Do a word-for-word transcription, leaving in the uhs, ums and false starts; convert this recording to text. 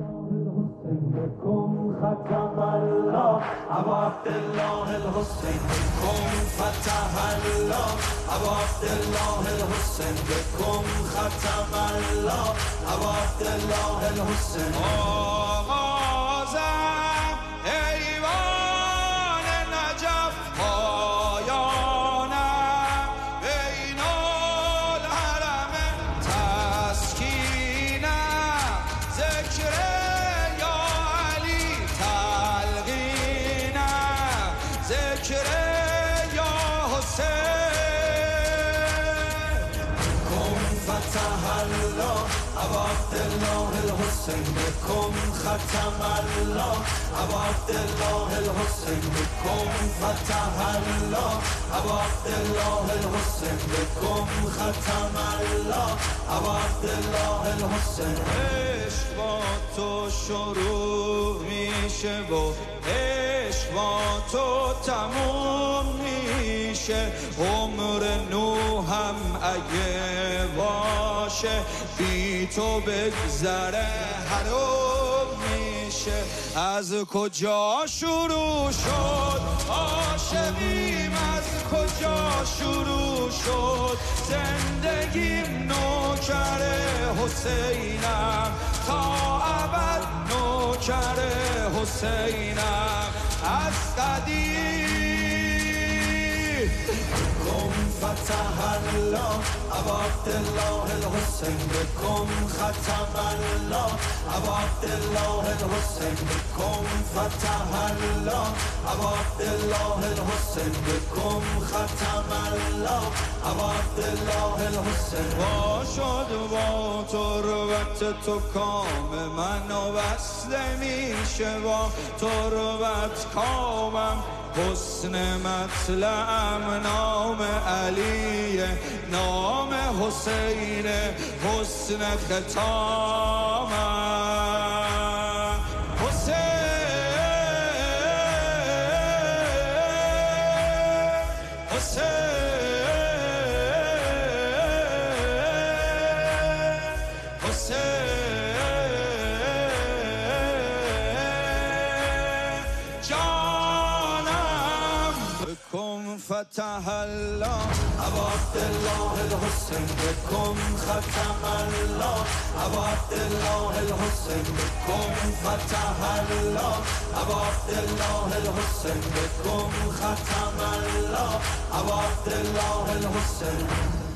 بكم ختم الله ابو عبدالله الحسین بكم فتح الله ابو عبدالله الحسین بكم ختم الله ابو عبدالله الحسین آغازم ایوان نجف پایانم بین الحرم تسکینم ذکر یا علی تلقینم ذکر یا حسین بكم فتح الله ابو عبدالله الحسین بكم ختم الله ابو عبدالله الحسین بكم فتح الله ابو عبدالله الحسین بكم ختم الله ابو عبدالله الحسین عشق با تو شروع میشه و عشق با تو تموم میشه عمر نوحم اگه باشه بی تو بگذره حروم میشه از کجا شروع شد عاشقیم از کجا شروع شد زندگیم نوکر حسینم تا ابد نوکر حسینم از قدیم بكم فتح الله ابو عبدالله الحسین بكم ختم الله ابو عبدالله الحسین بكم فتح الله ابو عبدالله الحسین بكم ختم الله ابو عبدالله الحسین با شد با تربت تو کام من و وصله میشه با تربت کامم حسن مطلعم نام علیه نام حسین حسن ختامم حسین حسین حسین جانم بكم فتح الله ابو عبدالله الحسین بكم ختم الله ابو عبدالله الحسین بكم فتح الله ابو عبدالله الحسین بكم ختم الله ابو عبدالله الحسین